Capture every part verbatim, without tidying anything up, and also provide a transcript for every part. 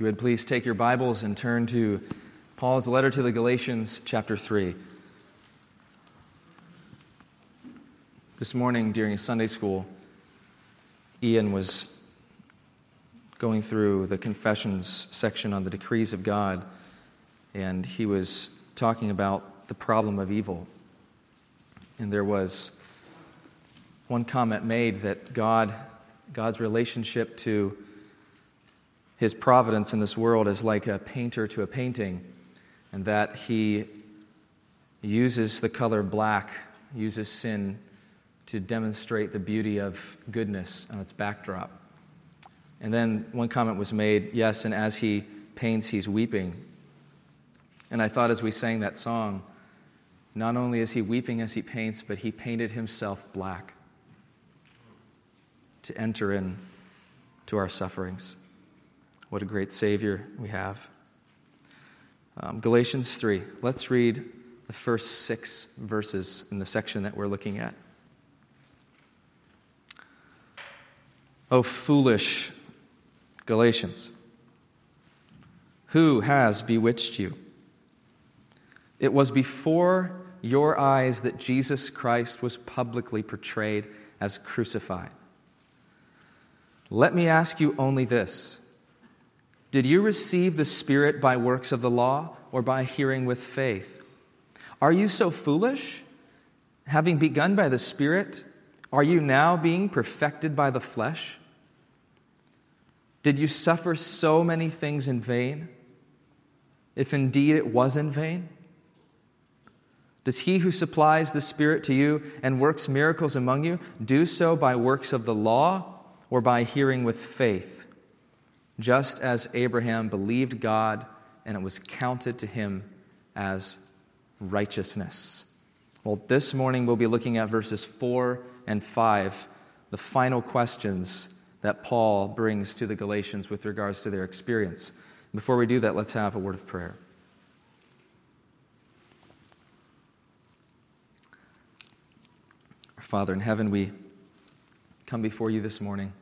You would please take your Bibles and turn to Paul's letter to the Galatians, chapter three. This morning during Sunday school, Ian was going through the confessions section on the decrees of God, and he was talking about the problem of evil. And there was one comment made that God, God's relationship to His providence in this world is like a painter to a painting, and that He uses the color black, uses sin to demonstrate the beauty of goodness on its backdrop. And then one comment was made, yes, and as He paints, He's weeping. And I thought as we sang that song, not only is He weeping as He paints, but He painted Himself black to enter in to our sufferings. What a great Savior we have. Um, Galatians three. Let's read the first six verses in the section that we're looking at. O foolish Galatians, who has bewitched you? It was before your eyes that Jesus Christ was publicly portrayed as crucified. Let me ask you only this. Did you receive the Spirit by works of the law or by hearing with faith? Are you so foolish? Having begun by the Spirit, are you now being perfected by the flesh? Did you suffer so many things in vain, if indeed it was in vain? Does He who supplies the Spirit to you and works miracles among you do so by works of the law or by hearing with faith? Just as Abraham believed God, and it was counted to him as righteousness. Well, this morning we'll be looking at verses four and five, the final questions that Paul brings to the Galatians with regards to their experience. Before we do that, let's have a word of prayer. Our Father in heaven, we come before you this morning,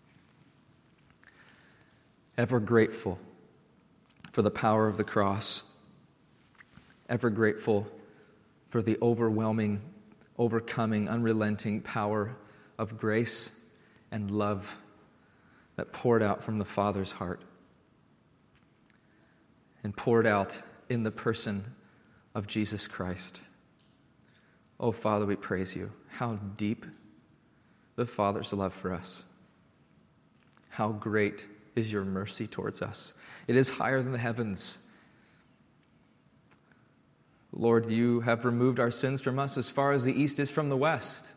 ever grateful for the power of the cross, ever grateful for the overwhelming, overcoming, unrelenting power of grace and love that poured out from the Father's heart and poured out in the person of Jesus Christ. Oh, Father, we praise you. How deep the Father's love for us. How great is your mercy towards us. It is higher than the heavens. Lord, you have removed our sins from us as far as the east is from the west.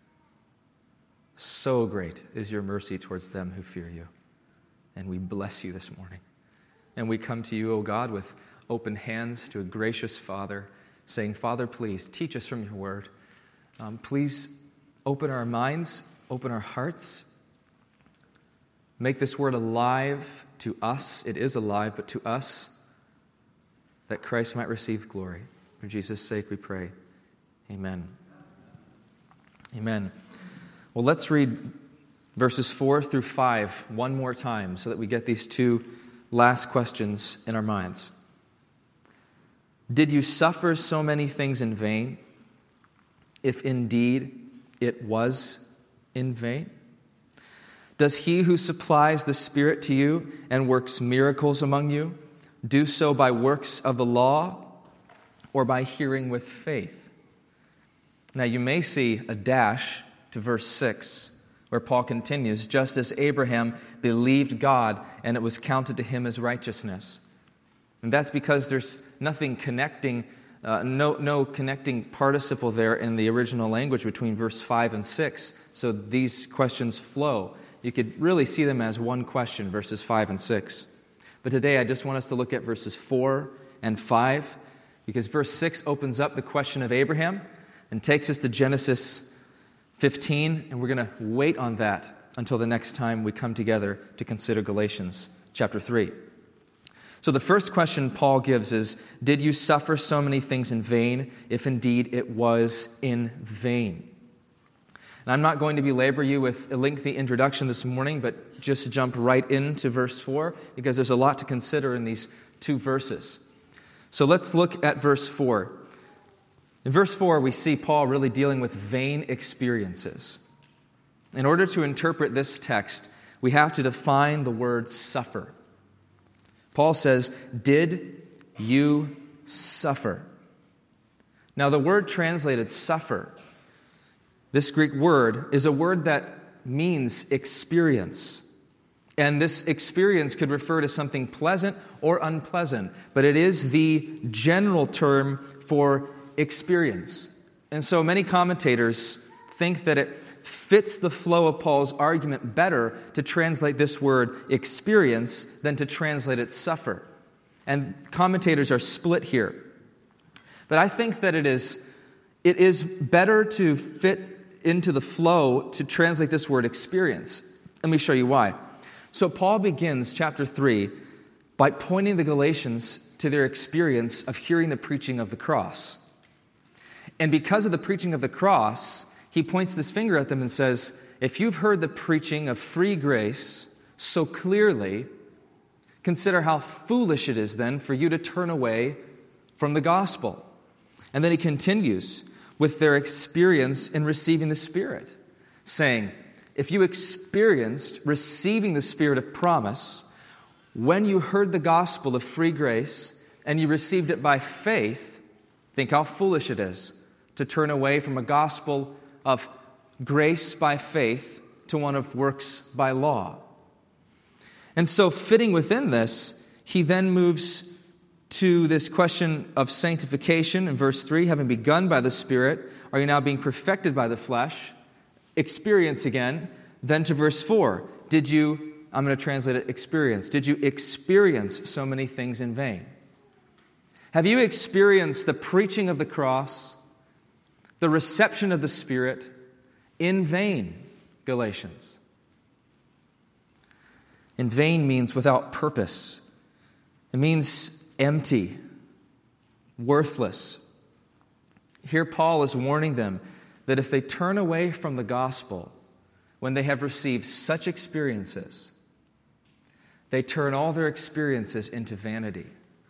So great is your mercy towards them who fear you. And we bless you this morning. And we come to you, O God, with open hands to a gracious Father, saying, Father, please teach us from your word. Um, please open our minds, open our hearts. Make this word alive to us. It is alive, but to us, that Christ might receive glory. For Jesus' sake we pray. Amen. Amen. Well, let's read verses four through five one more time so that we get these two last questions in our minds. Did you suffer so many things in vain, if indeed it was in vain? Does He who supplies the Spirit to you and works miracles among you do so by works of the law or by hearing with faith? Now you may see a dash to verse six where Paul continues, just as Abraham believed God and it was counted to him as righteousness. And that's because there's nothing connecting, uh, no, no connecting participle there in the original language between verse five and six. So these questions flow. You could really see them as one question, verses five and six. But today I just want us to look at verses four and five, because verse six opens up the question of Abraham and takes us to Genesis fifteen, and we're going to wait on that until the next time we come together to consider Galatians chapter three. So the first question Paul gives is, did you suffer so many things in vain, if indeed it was in vain? And I'm not going to belabor you with a lengthy introduction this morning, but just jump right into verse four, because there's a lot to consider in these two verses. So let's look at verse four. In verse four, we see Paul really dealing with vain experiences. In order to interpret this text, we have to define the word suffer. Paul says, "Did you suffer?" Now, the word translated suffer, this Greek word, is a word that means experience. And this experience could refer to something pleasant or unpleasant, but it is the general term for experience. And so many commentators think that it fits the flow of Paul's argument better to translate this word experience than to translate it suffer. And commentators are split here. But I think that it is, it is better to fit into the flow to translate this word experience. Let me show you why. So Paul begins chapter three by pointing the Galatians to their experience of hearing the preaching of the cross. And because of the preaching of the cross, he points this finger at them and says, if you've heard the preaching of free grace so clearly, consider how foolish it is then for you to turn away from the gospel. And then he continues with their experience in receiving the Spirit, saying, if you experienced receiving the Spirit of promise when you heard the gospel of free grace and you received it by faith, think how foolish it is to turn away from a gospel of grace by faith to one of works by law. And so fitting within this, he then moves to this question of sanctification in verse three, having begun by the Spirit, are you now being perfected by the flesh? Experience again. Then to verse four, did you, I'm going to translate it, experience. Did you experience so many things in vain? Have you experienced the preaching of the cross, the reception of the Spirit in vain, Galatians? In vain means without purpose. It means empty, worthless. Here Paul is warning them that if they turn away from the gospel when they have received such experiences, they turn all their experiences into vanity.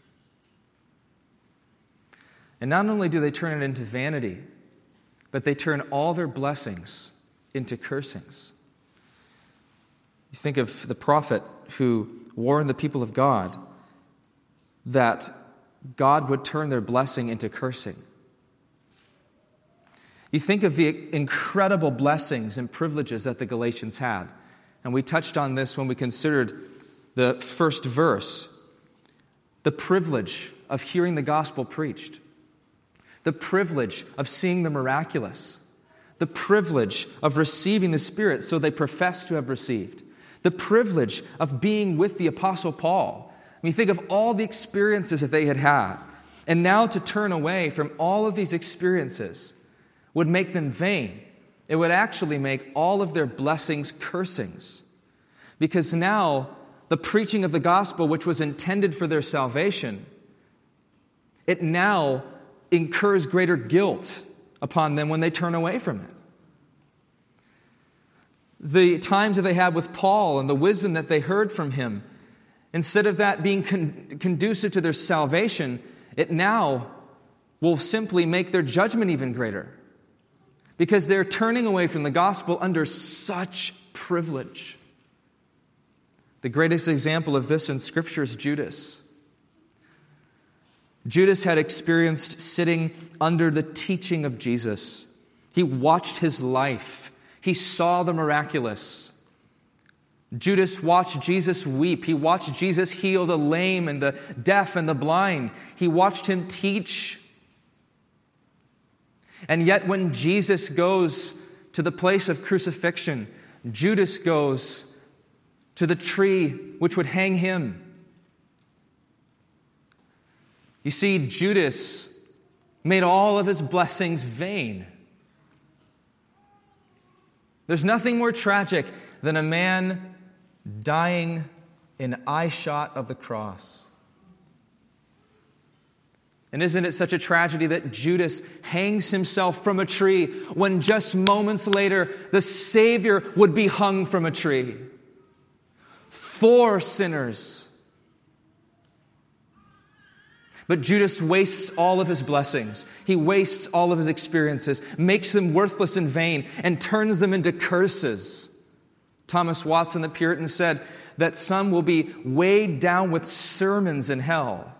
And not only do they turn it into vanity, but they turn all their blessings into cursings. You think of the prophet who warned the people of God that God would turn their blessing into cursing. You think of the incredible blessings and privileges that the Galatians had. And we touched on this when we considered the first verse. The privilege of hearing the gospel preached. The privilege of seeing the miraculous. The privilege of receiving the Spirit, so they profess to have received. The privilege of being with the Apostle Paul. I mean, think of all the experiences that they had had. And now to turn away from all of these experiences would make them vain. It would actually make all of their blessings cursings. Because now the preaching of the gospel, which was intended for their salvation, it now incurs greater guilt upon them when they turn away from it. The times that they had with Paul and the wisdom that they heard from him, instead of that being con- conducive to their salvation, it now will simply make their judgment even greater. Because they're turning away from the gospel under such privilege. The greatest example of this in Scripture is Judas. Judas had experienced sitting under the teaching of Jesus. He watched his life. He saw the miraculous. Judas watched Jesus weep. He watched Jesus heal the lame and the deaf and the blind. He watched him teach. And yet when Jesus goes to the place of crucifixion, Judas goes to the tree which would hang him. You see, Judas made all of his blessings vain. There's nothing more tragic than a man dying in eyeshot of the cross. And isn't it such a tragedy that Judas hangs himself from a tree when just moments later the Savior would be hung from a tree? For sinners. But Judas wastes all of his blessings. He wastes all of his experiences, makes them worthless and vain, and turns them into curses. Thomas Watson, the Puritan, said that some will be weighed down with sermons in hell.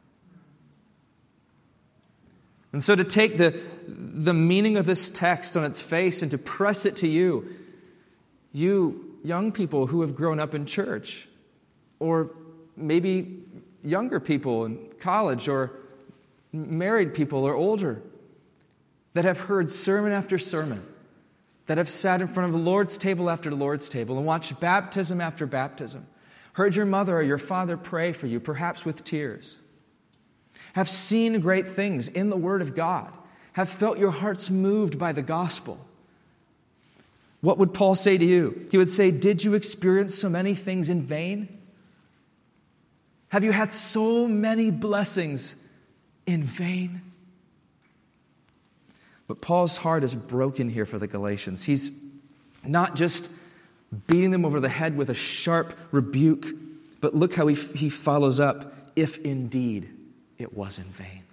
And so to take the, the meaning of this text on its face and to press it to you, you young people who have grown up in church, or maybe younger people in college, or married people or older, that have heard sermon after sermon, that have sat in front of the Lord's table after the Lord's table and watched baptism after baptism, heard your mother or your father pray for you, perhaps with tears, have seen great things in the Word of God, have felt your hearts moved by the gospel. What would Paul say to you? He would say, did you experience so many things in vain? Have you had so many blessings in vain? But Paul's heart is broken here for the Galatians. He's not just beating them over the head with a sharp rebuke, but look how he, he follows up, if indeed it was in vain.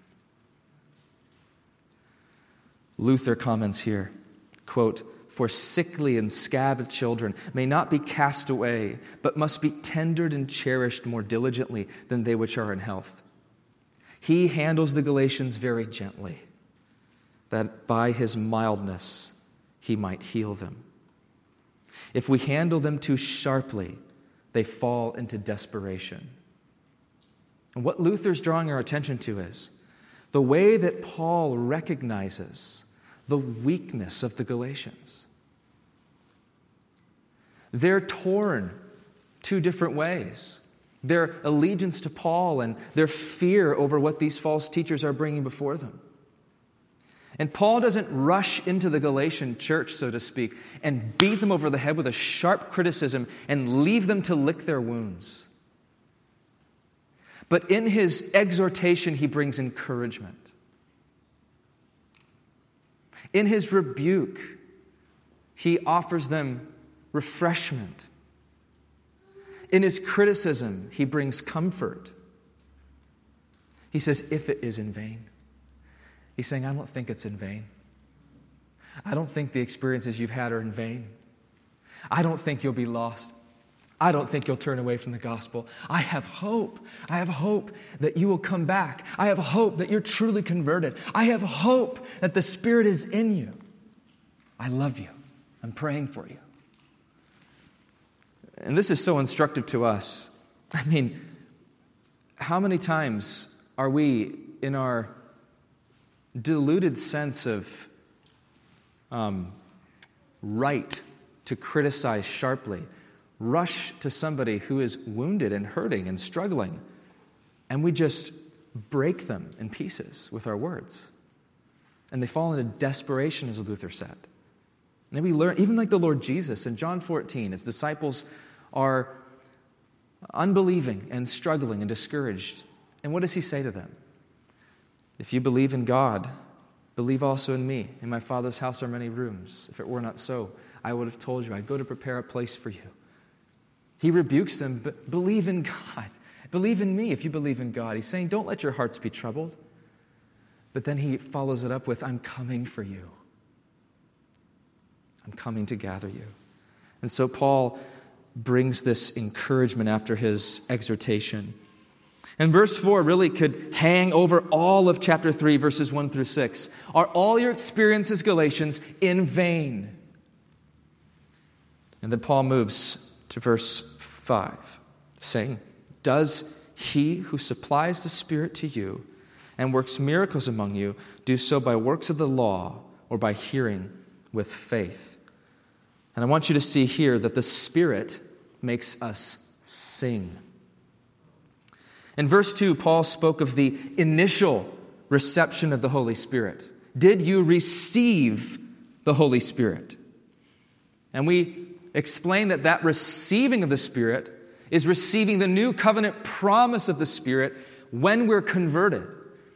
Luther comments here, quote, for sickly and scabbed children may not be cast away, but must be tendered and cherished more diligently than they which are in health. He handles the Galatians very gently, that by his mildness he might heal them. If we handle them too sharply, they fall into desperation. And what Luther's drawing our attention to is the way that Paul recognizes the weakness of the Galatians. They're torn two different ways. Their allegiance to Paul and their fear over what these false teachers are bringing before them. And Paul doesn't rush into the Galatian church, so to speak, and beat them over the head with a sharp criticism and leave them to lick their wounds. But in his exhortation, he brings encouragement. In his rebuke, he offers them refreshment. In his criticism, he brings comfort. He says, if it is in vain. He's saying, I don't think it's in vain. I don't think the experiences you've had are in vain. I don't think you'll be lost. I don't think you'll turn away from the gospel. I have hope. I have hope that you will come back. I have hope that you're truly converted. I have hope that the Spirit is in you. I love you. I'm praying for you. And this is so instructive to us. I mean, how many times are we in our deluded sense of um, right to criticize sharply, rush to somebody who is wounded and hurting and struggling, and we just break them in pieces with our words. And they fall into desperation, as Luther said. And then we learn, even like the Lord Jesus in John fourteen, his disciples are unbelieving and struggling and discouraged. And what does he say to them? If you believe in God, believe also in me. In my Father's house are many rooms. If it were not so, I would have told you, I'd go to prepare a place for you. He rebukes them, but believe in God. Believe in me if you believe in God. He's saying, don't let your hearts be troubled. But then he follows it up with, I'm coming for you. I'm coming to gather you. And so Paul brings this encouragement after his exhortation. And verse four really could hang over all of chapter three, verses one through six. Are all your experiences, Galatians, in vain? And then Paul moves to verse five, saying, does he who supplies the Spirit to you and works miracles among you do so by works of the law or by hearing with faith? And I want you to see here that the Spirit makes us sing. In verse two, Paul spoke of the initial reception of the Holy Spirit. Did you receive the Holy Spirit? And we explain that that receiving of the Spirit is receiving the new covenant promise of the Spirit when we're converted.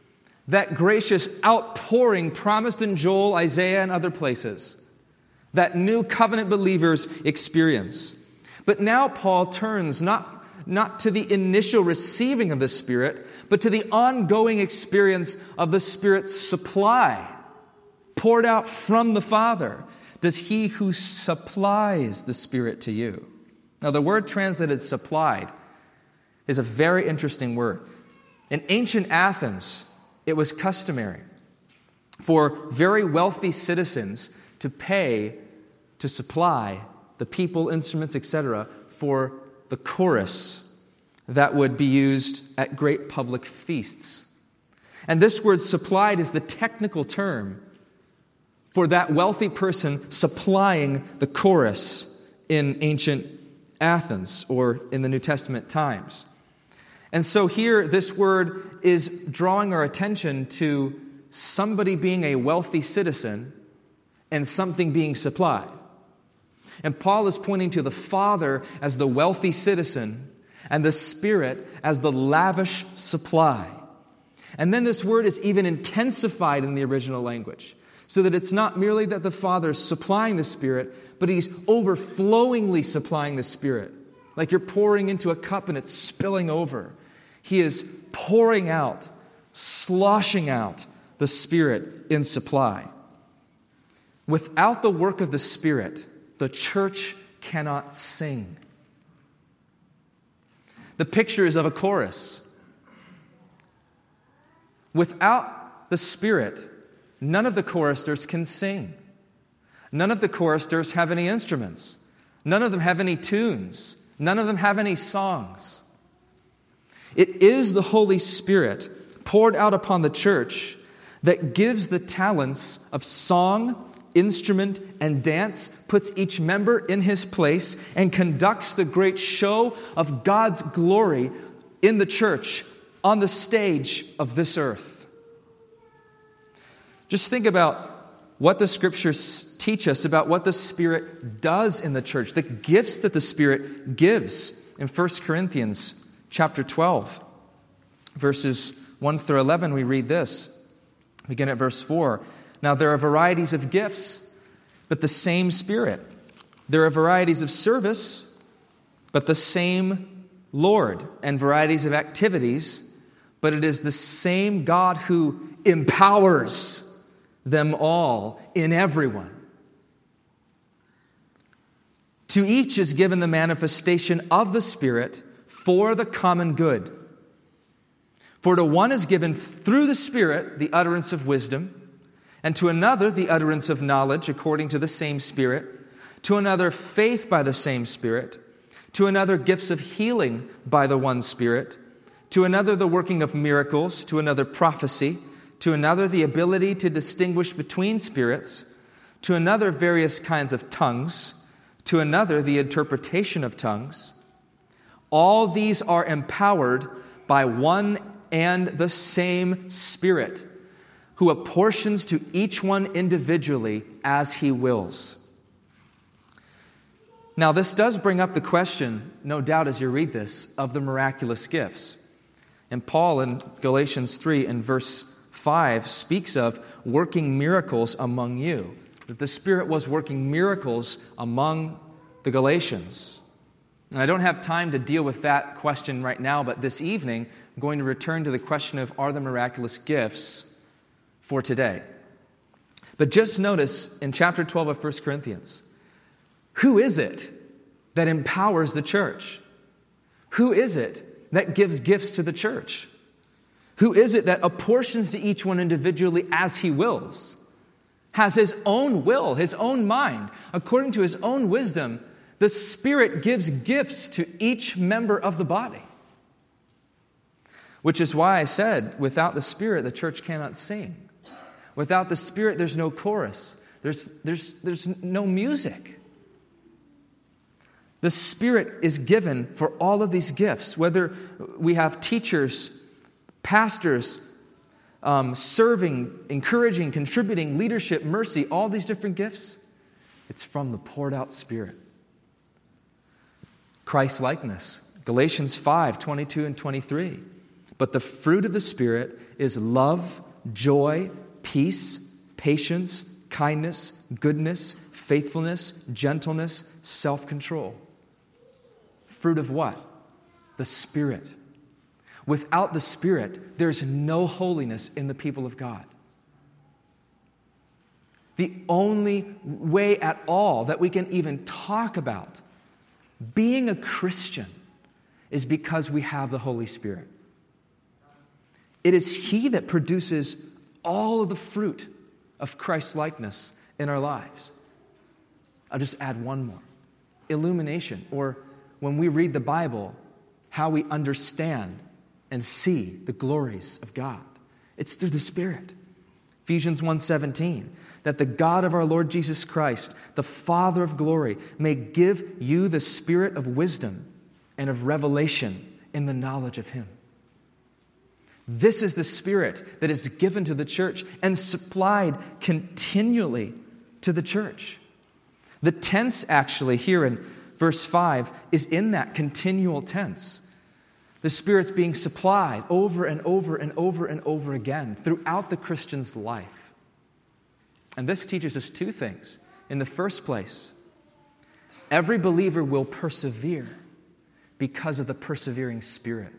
that gracious outpouring promised in Joel, Isaiah, and other places that new covenant believers experience. But now Paul turns not, not to the initial receiving of the Spirit, but to the ongoing experience of the Spirit's supply, poured out from the Father. Does he who supplies the Spirit to you? Now, the word translated supplied is a very interesting word. In ancient Athens, it was customary for very wealthy citizens to pay to supply the people, instruments, et cetera, for the chorus that would be used at great public feasts. And this word supplied is the technical term for that wealthy person supplying the chorus in ancient Athens or in the New Testament times. And so here, this word is drawing our attention to somebody being a wealthy citizen and something being supplied. And Paul is pointing to the Father as the wealthy citizen and the Spirit as the lavish supply. And then this word is even intensified in the original language, so that it's not merely that the Father is supplying the Spirit, but He's overflowingly supplying the Spirit. Like you're pouring into a cup and it's spilling over. He is pouring out, sloshing out the Spirit in supply. Without the work of the Spirit, the church cannot sing. The picture is of a chorus. Without the Spirit, none of the choristers can sing. None of the choristers have any instruments. None of them have any tunes. None of them have any songs. It is the Holy Spirit poured out upon the church that gives the talents of song, instrument, and dance, puts each member in his place, and conducts the great show of God's glory in the church on the stage of this earth. Just think about what the Scriptures teach us about what the Spirit does in the church, the gifts that the Spirit gives. In First Corinthians chapter twelve, verses one through eleven, we read this. Begin at verse four. Now there are varieties of gifts, but the same Spirit. There are varieties of service, but the same Lord. And varieties of activities, but it is the same God who empowers them all in everyone. To each is given the manifestation of the Spirit for the common good. For to one is given through the Spirit the utterance of wisdom, and to another the utterance of knowledge according to the same Spirit, to another faith by the same Spirit, to another gifts of healing by the one Spirit, to another the working of miracles, to another prophecy, to another the ability to distinguish between spirits, to another various kinds of tongues, to another the interpretation of tongues. All these are empowered by one and the same Spirit, who apportions to each one individually as He wills. Now, this does bring up the question, no doubt as you read this, of the miraculous gifts. And Paul in Galatians three and verse five speaks of working miracles among you, that the Spirit was working miracles among the Galatians. And I don't have time to deal with that question right now, but this evening I'm going to return to the question of are the miraculous gifts for today. But just notice in chapter twelve of First Corinthians, who is it that empowers the church? Who is it that gives gifts to the church? Who is it that apportions to each one individually as He wills? Has His own will, His own mind, according to His own wisdom. The Spirit gives gifts to each member of the body. Which is why I said, without the Spirit, the church cannot sing. Without the Spirit, there's no chorus. There's, there's, there's no music. The Spirit is given for all of these gifts, whether we have teachers, pastors, um, serving, encouraging, contributing, leadership, mercy, all these different gifts. It's from the poured out Spirit. Christ-likeness, Galatians five, twenty-two and twenty-three. But the fruit of the Spirit is love, joy, peace, patience, kindness, goodness, faithfulness, gentleness, self-control. Fruit of what? The Spirit. Without the Spirit, there's no holiness in the people of God. The only way at all that we can even talk about being a Christian is because we have the Holy Spirit. It is He that produces all of the fruit of Christ's likeness in our lives. I'll just add one more. Illumination, or when we read the Bible, how we understand and see the glories of God. It's through the Spirit. Ephesians one seventeen, that the God of our Lord Jesus Christ, the Father of glory, may give you the spirit of wisdom and of revelation in the knowledge of Him. This is the Spirit that is given to the church and supplied continually to the church. The tense actually here in verse five is in that continual tense. The Spirit's being supplied over and over and over and over again throughout the Christian's life. And this teaches us two things. In the first place, every believer will persevere because of the persevering Spirit.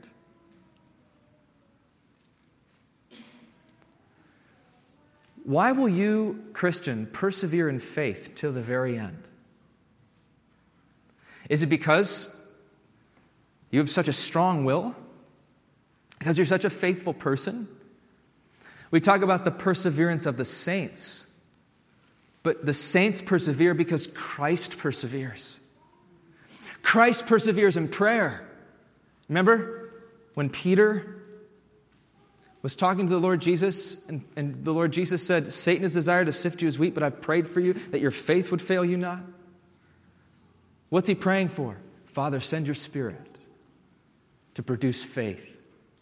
Why will you, Christian, persevere in faith till the very end? Is it because you have such a strong will? Because you're such a faithful person? We talk about the perseverance of the saints, but the saints persevere because Christ perseveres. Christ perseveres in prayer. Remember when Peter was talking to the Lord Jesus, and, and the Lord Jesus said, Satan has desired to sift you as wheat, but I've prayed for you that your faith would fail you not. What's he praying for? Father, send your Spirit to produce faith.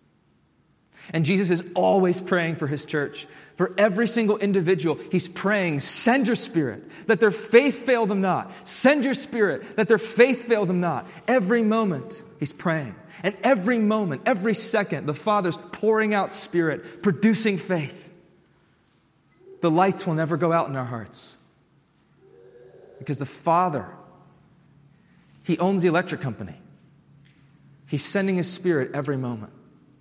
And Jesus is always praying for His church. For every single individual, He's praying, send your Spirit, that their faith fail them not. Send your Spirit, that their faith fail them not. Every moment, He's praying. And every moment, every second, the Father's pouring out Spirit, producing faith. The lights will never go out in our hearts. Because the Father, He owns the electric company. He's sending His Spirit every moment.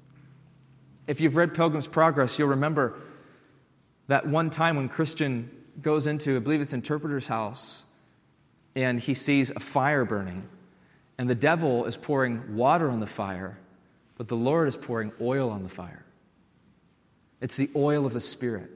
If you've read Pilgrim's Progress, you'll remember that one time when Christian goes into, I believe it's Interpreter's house, and he sees a fire burning, and the devil is pouring water on the fire, but the Lord is pouring oil on the fire. It's the oil of the Spirit.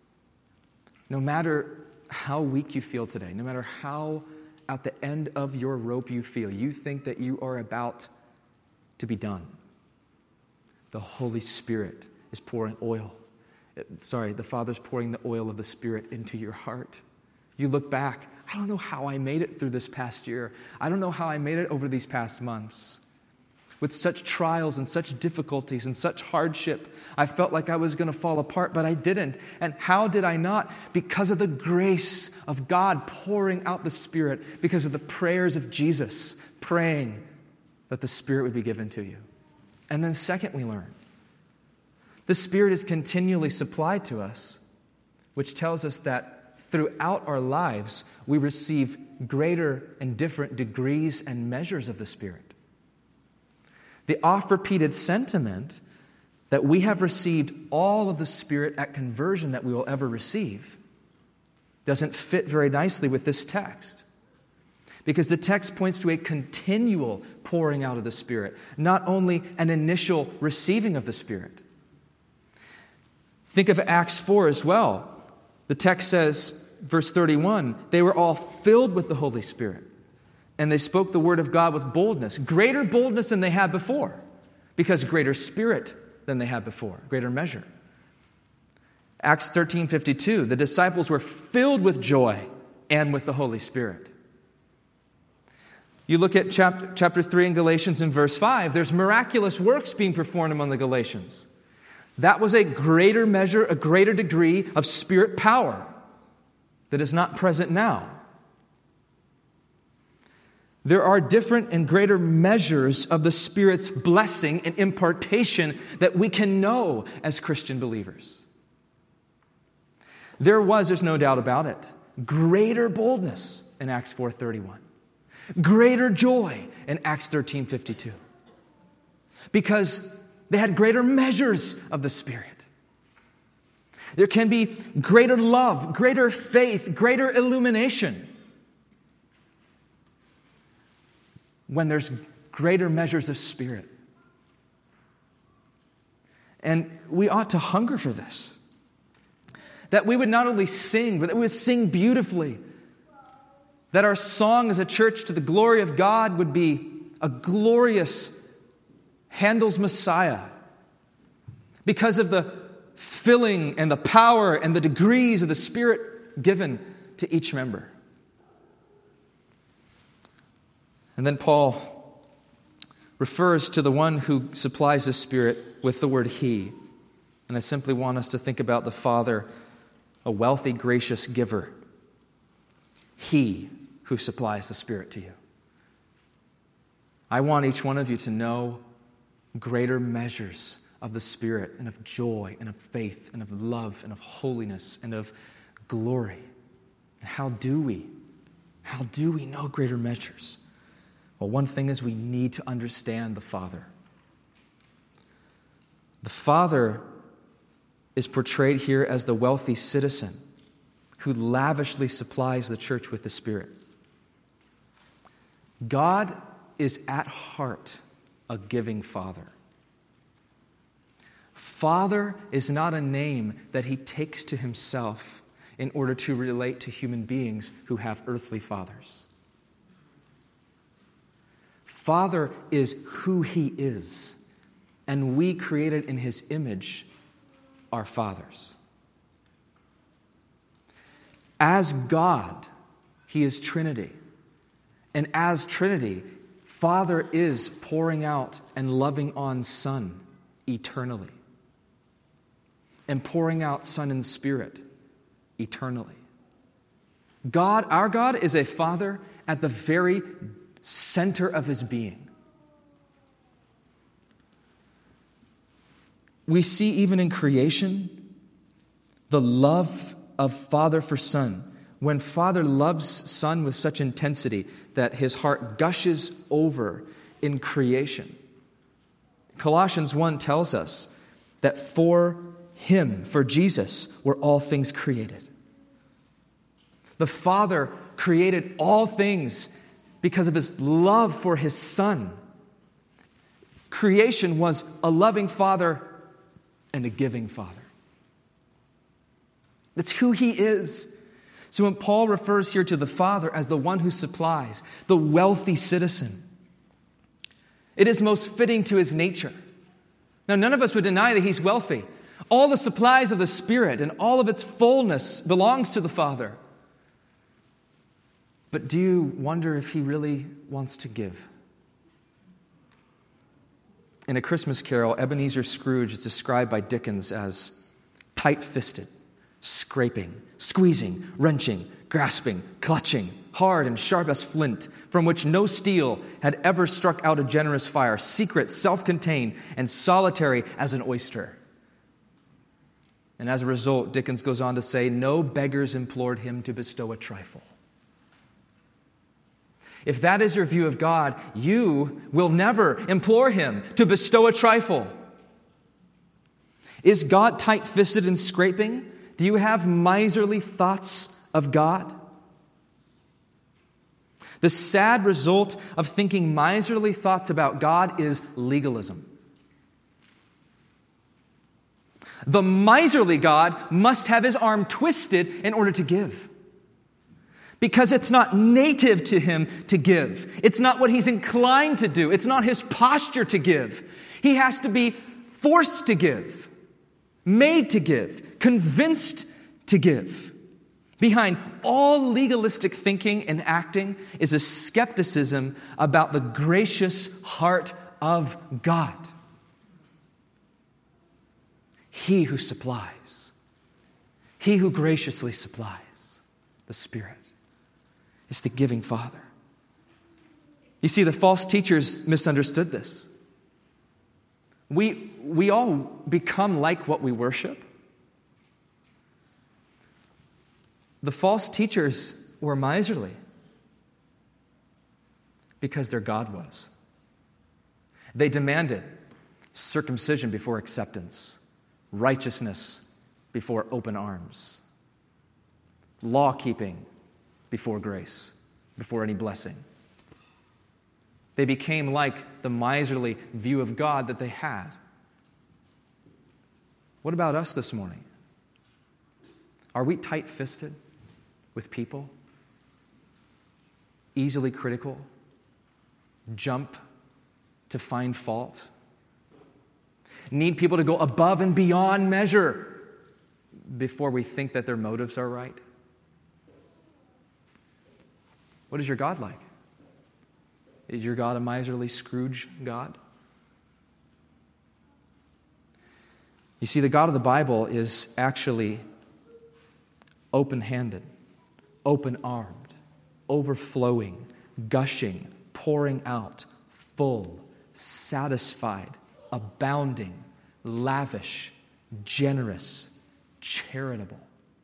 No matter how weak you feel today, no matter how at the end of your rope you feel, you think that you are about to be done, the Holy Spirit is pouring oil. Sorry, the Father's pouring the oil of the Spirit into your heart. You look back, I don't know how I made it through this past year. I don't know how I made it over these past months. With such trials and such difficulties and such hardship, I felt like I was going to fall apart, but I didn't. And how did I not? Because of the grace of God pouring out the Spirit, because of the prayers of Jesus praying that the Spirit would be given to you. And then second, we learn, the Spirit is continually supplied to us, which tells us that throughout our lives, we receive greater and different degrees and measures of the Spirit. The oft-repeated sentiment that we have received all of the Spirit at conversion that we will ever receive doesn't fit very nicely with this text. Because the text points to a continual pouring out of the Spirit, not only an initial receiving of the Spirit. Think of Acts four as well. The text says, verse thirty-one, they were all filled with the Holy Spirit, and they spoke the word of God with boldness, greater boldness than they had before, because greater Spirit than they had before, greater measure. Acts thirteen fifty-two, the disciples were filled with joy and with the Holy Spirit. You look at chapter, chapter three in Galatians in verse five, there's miraculous works being performed among the Galatians. That was a greater measure, a greater degree of Spirit power that is not present now. There are different and greater measures of the Spirit's blessing and impartation that we can know as Christian believers. There was, there's no doubt about it, greater boldness in Acts four thirty-one. Greater joy in Acts thirteen fifty-two. Because they had greater measures of the Spirit. There can be greater love, greater faith, greater illumination when there's greater measures of Spirit. And we ought to hunger for this. That we would not only sing, but that we would sing beautifully. That our song as a church to the glory of God would be a glorious Handel's Messiah. Because of the filling and the power and the degrees of the Spirit given to each member. And then Paul refers to the one who supplies the Spirit with the word He. And I simply want us to think about the Father, a wealthy, gracious giver. He who supplies the Spirit to you. I want each one of you to know greater measures of the Spirit and of joy and of faith and of love and of holiness and of glory. And how do we? How do we know greater measures? Well, one thing is we need to understand the Father. The Father is portrayed here as the wealthy citizen who lavishly supplies the church with the Spirit. God is at heart a giving Father. Father is not a name that He takes to Himself in order to relate to human beings who have earthly fathers. Father is who He is, and we created in His image are fathers. As God, He is Trinity. And as Trinity, Father is pouring out and loving on Son eternally. And pouring out Son and Spirit eternally. God, our God, is a Father at the very center of His being. We see even in creation the love of Father for Son. When Father loves Son with such intensity that His heart gushes over in creation. Colossians one tells us that for Him, for Jesus, were all things created. The Father created all things because of His love for His Son. Creation was a loving Father and a giving Father. That's who He is. So when Paul refers here to the Father as the one who supplies, the wealthy citizen, it is most fitting to His nature. Now, none of us would deny that He's wealthy. All the supplies of the Spirit and all of its fullness belongs to the Father. But do you wonder if He really wants to give? In A Christmas Carol, Ebenezer Scrooge is described by Dickens as tight-fisted, scraping, squeezing, wrenching, grasping, clutching, hard and sharp as flint, from which no steel had ever struck out a generous fire, secret, self-contained, and solitary as an oyster. And as a result, Dickens goes on to say, no beggars implored Him to bestow a trifle. If that is your view of God, you will never implore Him to bestow a trifle. Is God tight-fisted and scraping? Do you have miserly thoughts of God? The sad result of thinking miserly thoughts about God is legalism. The miserly God must have his arm twisted in order to give. Because it's not native to him to give. It's not what he's inclined to do. It's not his posture to give. He has to be forced to give, made to give, convinced to give. Behind all legalistic thinking and acting is a skepticism about the gracious heart of God. He who supplies, He who graciously supplies, the Spirit, is the giving Father. You see, the false teachers misunderstood this. We, we all become like what we worship. The false teachers were miserly because their God was. They demanded circumcision before acceptance, righteousness before open arms, law-keeping before grace, before any blessing. They became like the miserly view of God that they had. What about us this morning? Are we tight-fisted with people? Easily critical? Jump to find fault? Need people to go above and beyond measure before we think that their motives are right? What is your God like? Is your God a miserly Scrooge God? You see, the God of the Bible is actually open-handed, open-armed, overflowing, gushing, pouring out, full, satisfied, abounding, lavish, generous, charitable.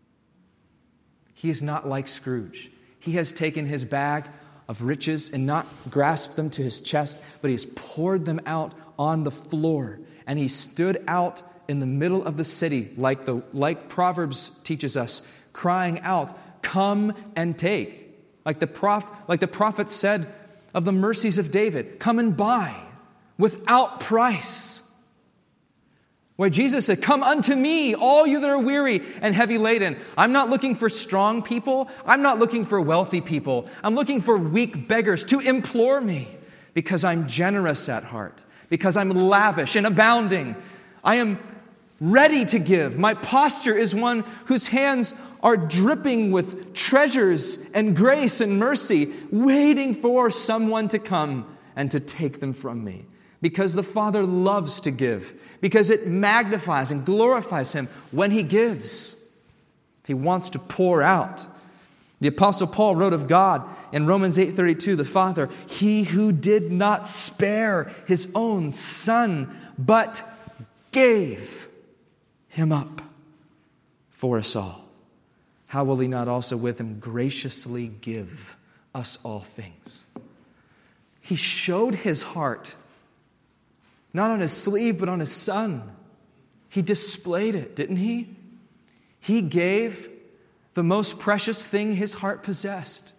He is not like Scrooge. He has taken his bag of riches and not grasped them to his chest, but he has poured them out on the floor. And he stood out in the middle of the city, like the like Proverbs teaches us, crying out, "Come and take." Like the prof, like the prophet said of the mercies of David, "Come and buy without price." Where Jesus said, "Come unto me, all you that are weary and heavy laden." I'm not looking for strong people. I'm not looking for wealthy people. I'm looking for weak beggars to implore me because I'm generous at heart, because I'm lavish and abounding. I am ready to give. My posture is one whose hands are dripping with treasures and grace and mercy, waiting for someone to come and to take them from me. Because the Father loves to give. Because it magnifies and glorifies Him when He gives. He wants to pour out. The Apostle Paul wrote of God in Romans eight thirty-two, the Father, He who did not spare His own Son, but gave Him up for us all. How will He not also with Him graciously give us all things? He showed His heart, not on His sleeve, but on His Son. He displayed it, didn't He? He gave the most precious thing His heart possessed.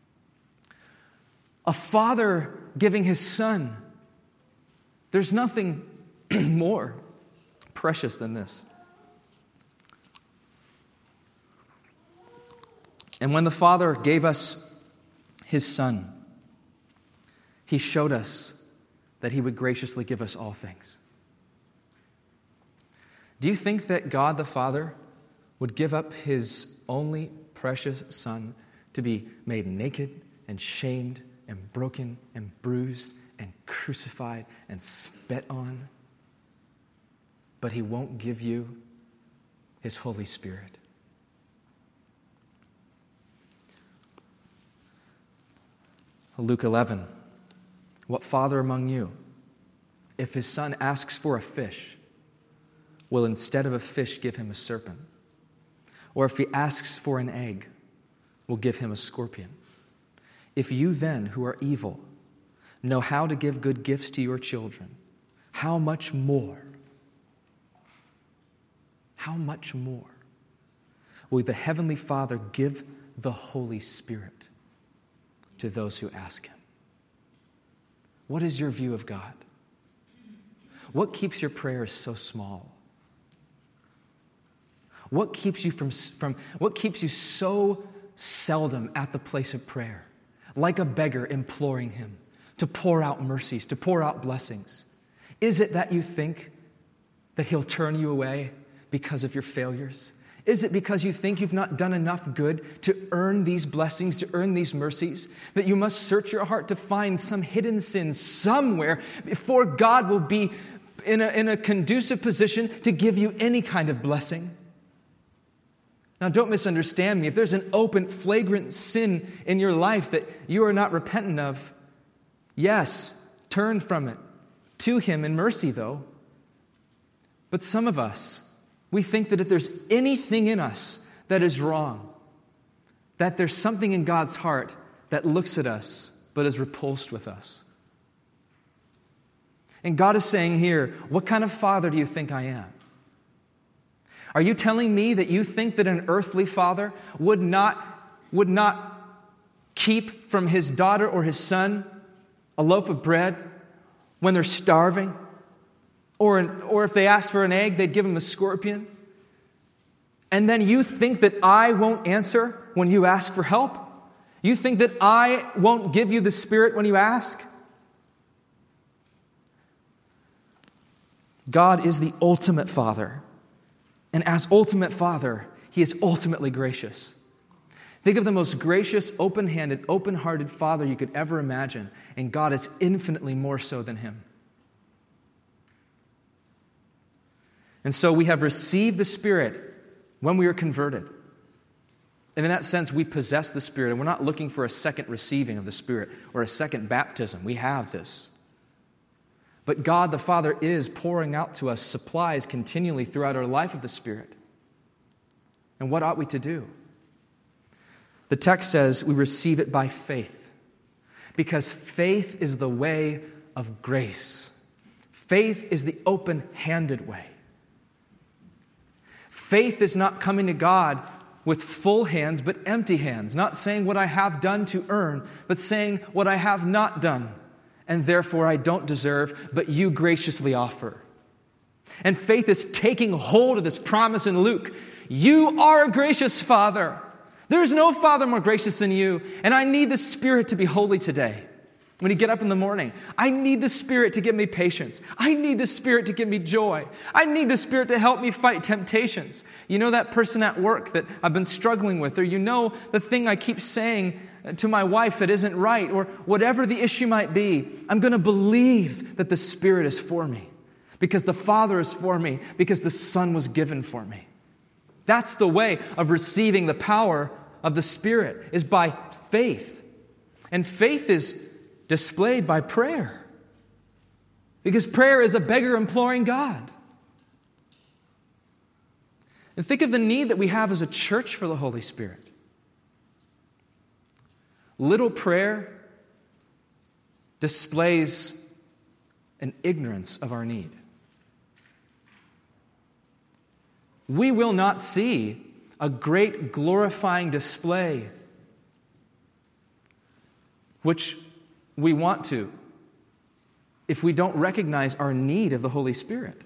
A father giving his son. There's nothing more precious than this. And when the Father gave us His Son, He showed us that He would graciously give us all things. Do you think that God the Father would give up His only precious Son to be made naked and shamed and broken and bruised and crucified and spit on? But He won't give you His Holy Spirit. Luke eleven. What father among you, if his son asks for a fish, will instead of a fish give him a serpent? Or if he asks for an egg, will give him a scorpion? If you then, who are evil, know how to give good gifts to your children, how much more, how much more will the Heavenly Father give the Holy Spirit to those who ask Him? What is your view of God? What keeps your prayers so small? What keeps you from, from what keeps you so seldom at the place of prayer, like a beggar imploring Him to pour out mercies, to pour out blessings? Is it that you think that He'll turn you away because of your failures? Is it because you think you've not done enough good to earn these blessings, to earn these mercies, that you must search your heart to find some hidden sin somewhere before God will be in a, in a conducive position to give you any kind of blessing? Now, don't misunderstand me. If there's an open, flagrant sin in your life that you are not repentant of, yes, turn from it to Him in mercy, though. But some of us, we think that if there's anything in us that is wrong, that there's something in God's heart that looks at us but is repulsed with us. And God is saying here, what kind of father do you think I am? Are you telling me that you think that an earthly father would not, would not keep from his daughter or his son a loaf of bread when they're starving? Or, an, or if they ask for an egg, they'd give them a scorpion? And then you think that I won't answer when you ask for help? You think that I won't give you the Spirit when you ask? God is the ultimate Father. And as ultimate Father, He is ultimately gracious. Think of the most gracious, open-handed, open-hearted Father you could ever imagine, and God is infinitely more so than Him. And so we have received the Spirit when we are converted. And in that sense, we possess the Spirit, and we're not looking for a second receiving of the Spirit or a second baptism. We have this. But God the Father is pouring out to us supplies continually throughout our life of the Spirit. And what ought we to do? The text says we receive it by faith, because faith is the way of grace. Faith is the open-handed way. Faith is not coming to God with full hands but empty hands, not saying what I have done to earn, but saying what I have not done, and therefore I don't deserve, but you graciously offer. And faith is taking hold of this promise in Luke. You are a gracious Father. There is no Father more gracious than you, and I need the Spirit to be holy today. When you get up in the morning, I need the Spirit to give me patience. I need the Spirit to give me joy. I need the Spirit to help me fight temptations. You know that person at work that I've been struggling with, or you know the thing I keep saying to my wife that isn't right, or whatever the issue might be. I'm going to believe that the Spirit is for me, because the Father is for me, because the Son was given for me. That's the way of receiving the power of the Spirit, is by faith. And faith is displayed by prayer, because prayer is a beggar imploring God. And think of the need that we have as a church for the Holy Spirit. Little prayer displays an ignorance of our need. We will not see a great glorifying display, which we want to, if we don't recognize our need of the Holy Spirit.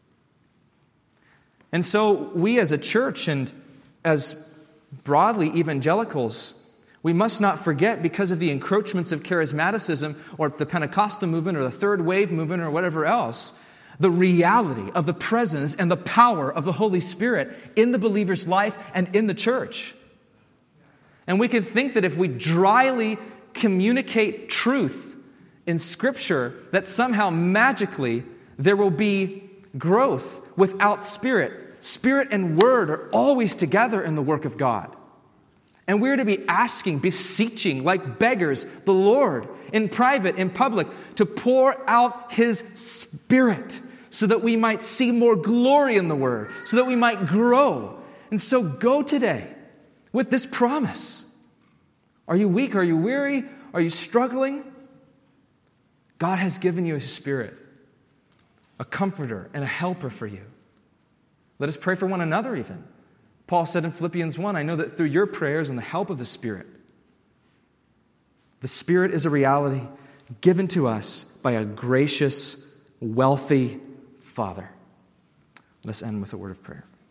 And so we as a church and as broadly evangelicals, we must not forget, because of the encroachments of charismaticism or the Pentecostal movement or the third wave movement or whatever else, the reality of the presence and the power of the Holy Spirit in the believer's life and in the church. And we can think that if we dryly communicate truth in Scripture, that somehow magically there will be growth without Spirit. Spirit and Word are always together in the work of God. And we're to be asking, beseeching, like beggars, the Lord, in private, in public, to pour out His Spirit so that we might see more glory in the Word, so that we might grow. And so go today with this promise. Are you weak? Are you weary? Are you struggling? God has given you His Spirit, a comforter and a helper for you. Let us pray for one another even. Paul said in Philippians one, I know that through your prayers and the help of the Spirit, the Spirit is a reality given to us by a gracious, wealthy Father. Let us end with a word of prayer.